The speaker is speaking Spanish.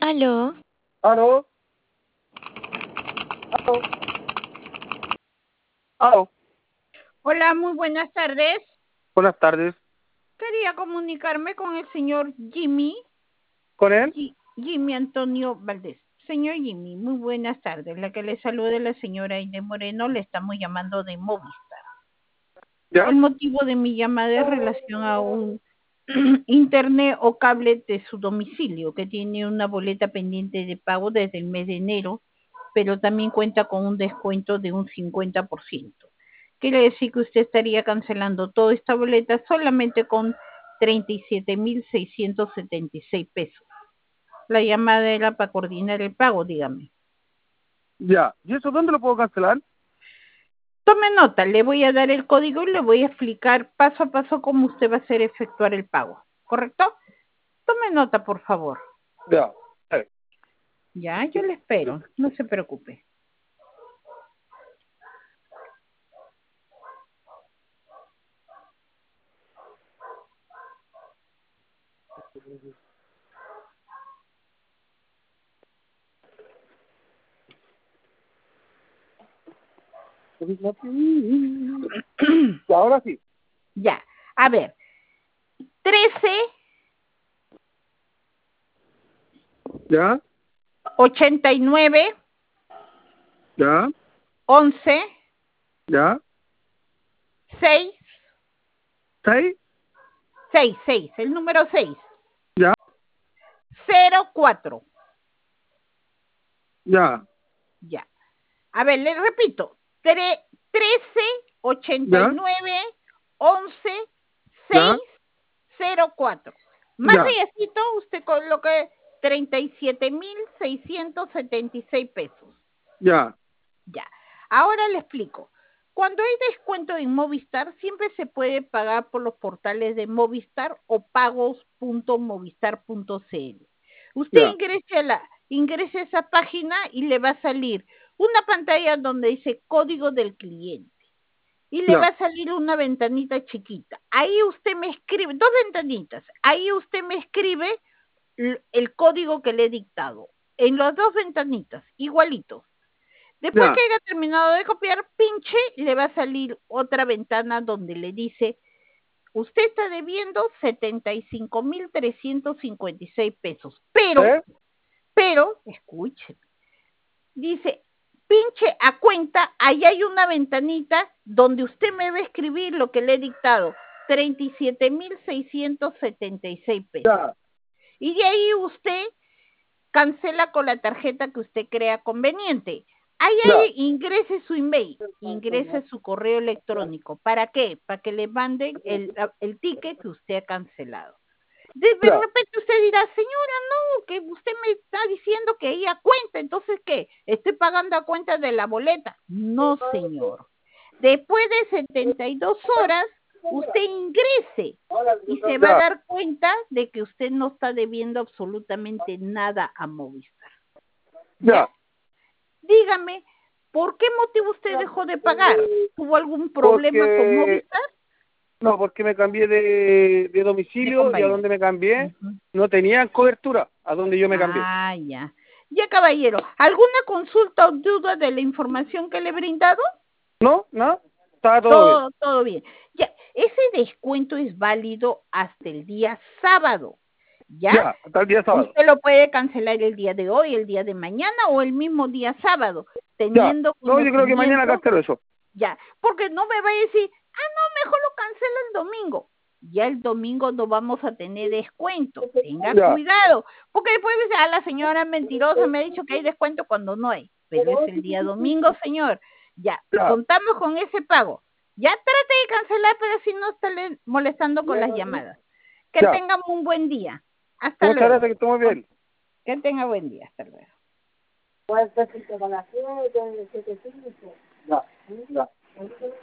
Aló, Aló, aló, aló. Hola, muy buenas tardes. Buenas tardes. Quería comunicarme con el señor Jimmy, ¿Con él? Jimmy Antonio Valdés. Señor Jimmy, muy buenas tardes. La que le saluda es la señora Ine Moreno, le estamos llamando de Movistar. ¿Ya? El motivo de mi llamada es relación a un internet o cable de su domicilio, que tiene una boleta pendiente de pago desde el mes de enero, pero también cuenta con un descuento de un 50%. Quiere decir que usted estaría cancelando toda esta boleta solamente con 37.676 pesos. La llamada era para coordinar el pago, dígame. Ya. ¿Y eso dónde lo puedo cancelar? Tome nota, le voy a dar el código y le voy a explicar paso a paso cómo usted va a hacer efectuar el pago, ¿correcto? Tome nota, por favor. Ya. Ya, yo le espero, no se preocupe. Y ahora sí. Ya, a ver, 13 ¿Ya? 89 ¿Ya? 11 ¿Ya? 6 ¿6? 6, el número 6, ¿Ya? 04. ¿Ya? Ya. A ver, le repito, 13 ¿Ya? 89 11 ¿Ya? 604. Más ¿Ya? allácito usted coloque 37.676 pesos. ¿Ya? Ya. Ahora le explico. Cuando hay descuento en Movistar, siempre se puede pagar por los portales de Movistar o pagos.movistar.cl. Usted ¿Ya? ingrese a esa página y le va a salir una pantalla donde dice código del cliente. Y le va ¿Ya? a salir una ventanita chiquita. Ahí usted me escribe, dos ventanitas. Ahí usted me escribe el código que le he dictado. En las dos ventanitas, igualitos. Después que ¿Ya? haya terminado de copiar, pinche, le va a salir otra ventana donde le dice, usted está debiendo 75.356 pesos. ¿Eh? Pero, escuche, dice, pinche a cuenta, ahí hay una ventanita donde usted me va a escribir lo que le he dictado, 37.676 pesos. ¿Ya? Y de ahí usted cancela con la tarjeta que usted crea conveniente. Ahí ¿Ya? ingrese su email, ingrese su correo electrónico. ¿Para qué? Para que le manden el ticket que usted ha cancelado. De ¿Ya? repente usted dirá, señora, no, que usted me está diciendo que ella cuenta, entonces ¿qué? ¿Estoy pagando a cuenta de la boleta? No, señor. Después de 72 horas, usted ingrese y se va a ¿Ya? dar cuenta de que usted no está debiendo absolutamente nada a Movistar. ¿Ya? ¿Ya? Dígame, ¿por qué motivo usted dejó de pagar? ¿Tuvo algún problema con Porque... Movistar? No, porque me cambié de De domicilio y a compañía. donde me cambié Ujú. no tenían cobertura a donde yo me cambié. Ah, ya. Ya, caballero, ¿alguna consulta o duda de la información que le he brindado? ¿No? ¿No? Estaba todo bien. Todo bien. Ya, ese descuento es válido hasta el día sábado, ¿ya? Ya, hasta el día sábado. Usted lo puede cancelar el día de hoy, el día de mañana o el mismo día sábado, Ya. teniendo No, yo creo que mañana conocimiento, cancelo eso. ya, porque no me vaya a decir, no, mejor lo cancelo el domingo. Ya el domingo no vamos a tener descuento, tenga Ya. cuidado, porque después dice, la señora mentirosa me ha dicho que hay descuento cuando no hay, pero es el día domingo, señor. Ya, Ya. contamos con ese pago. Ya trate de cancelar, pero si no está molestando con las llamadas. Que Ya. tengamos un buen día. Hasta Muchas luego. gracias, que esté muy bien. Que tenga buen día. Hasta luego. Ya. Ya.